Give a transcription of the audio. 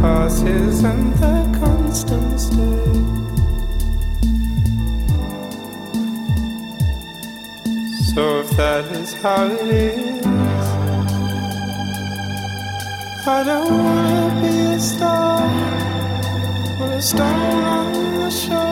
path isn't the constant state. So if that is how it is, I don't wanna be a star, but a star on the shore.